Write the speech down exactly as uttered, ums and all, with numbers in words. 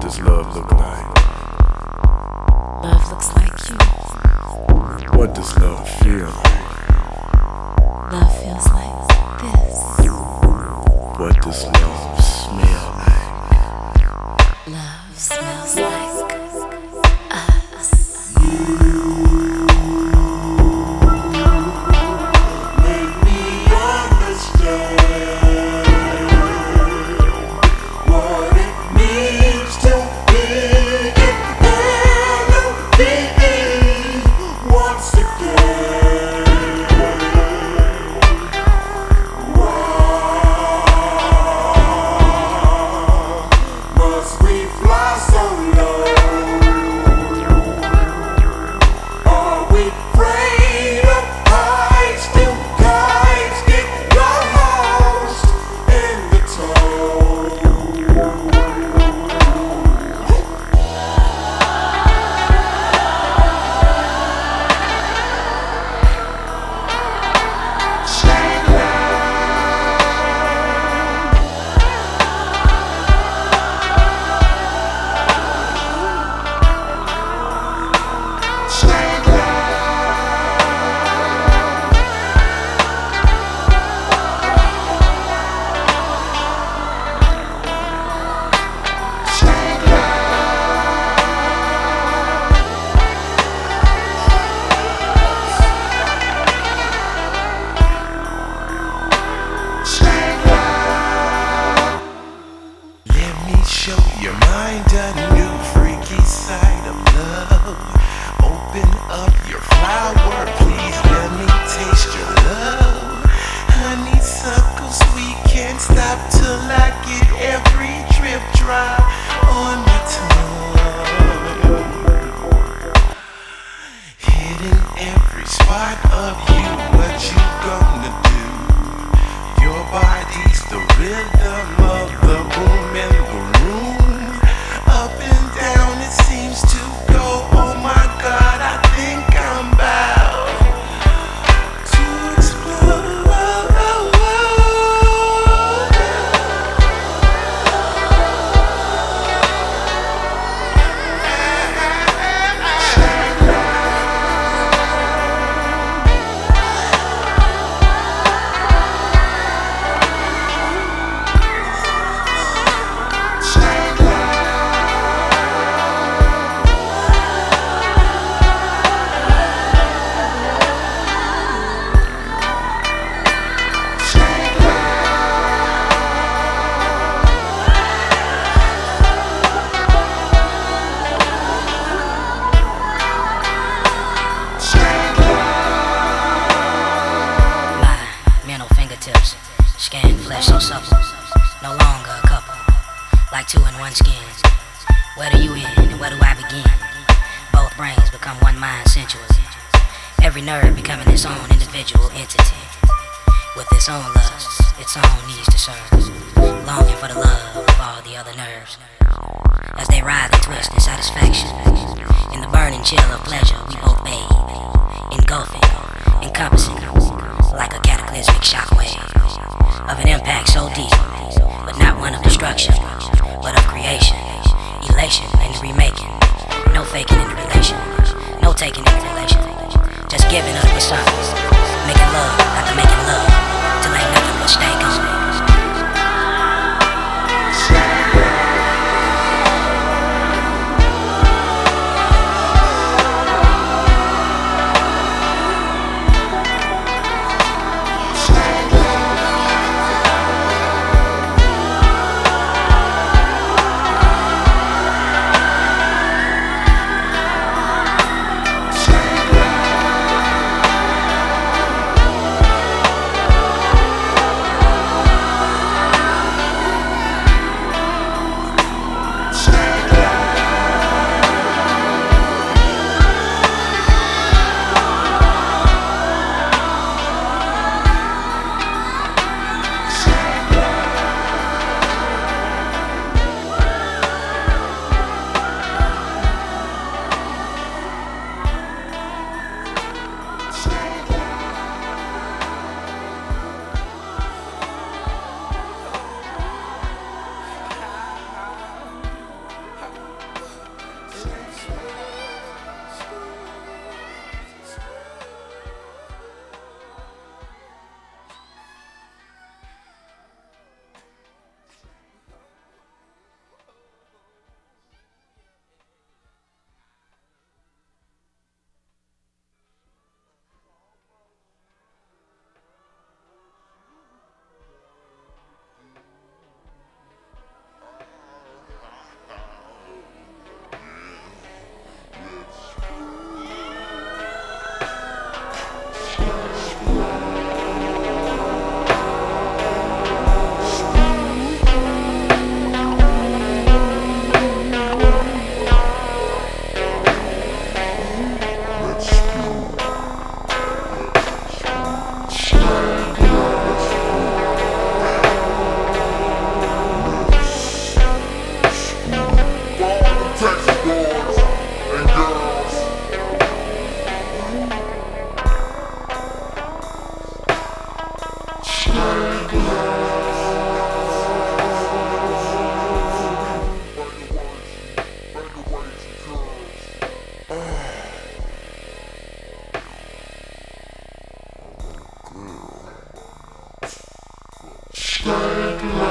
does love look like? Love looks like you. What does love feel like? Love feels like this. What does love smell like? Love smells like us. Make me understand what it means to be an enemy once again. Why must we fly so low? Are we afraid of heights? Do guys get lost in the toe? Let me show your mind a new freaky side of love. Open up your flower, please let me taste your love. Honeysuckle sweet, can't stop till I get every drip drop on my tongue. Hidden every spot of you, what you gonna do? Your body's the rhythm of the boom in the room. Up and down it seems to go. Oh my God, I think I'm about to explode. My mental fingertips scan flesh so supple, no longer a couple, like two in one skin. Where do you end and where do I begin? Both brains become one mind sensually, every nerve becoming its own individual entity, with its own lusts, its own needs to serve, longing for the love of all the other nerves. As they writhe and twist in satisfaction, in the burning chill of pleasure we both bathe, engulfing, encompassing, like a cataclysmic shockwave of an impact so deep, but not one of destruction, but of creation, elation in the remaking, no faking in the relation, no taking in the relation, just giving up the surface, making love after making love, till ain't nothing but stank on me. Stank like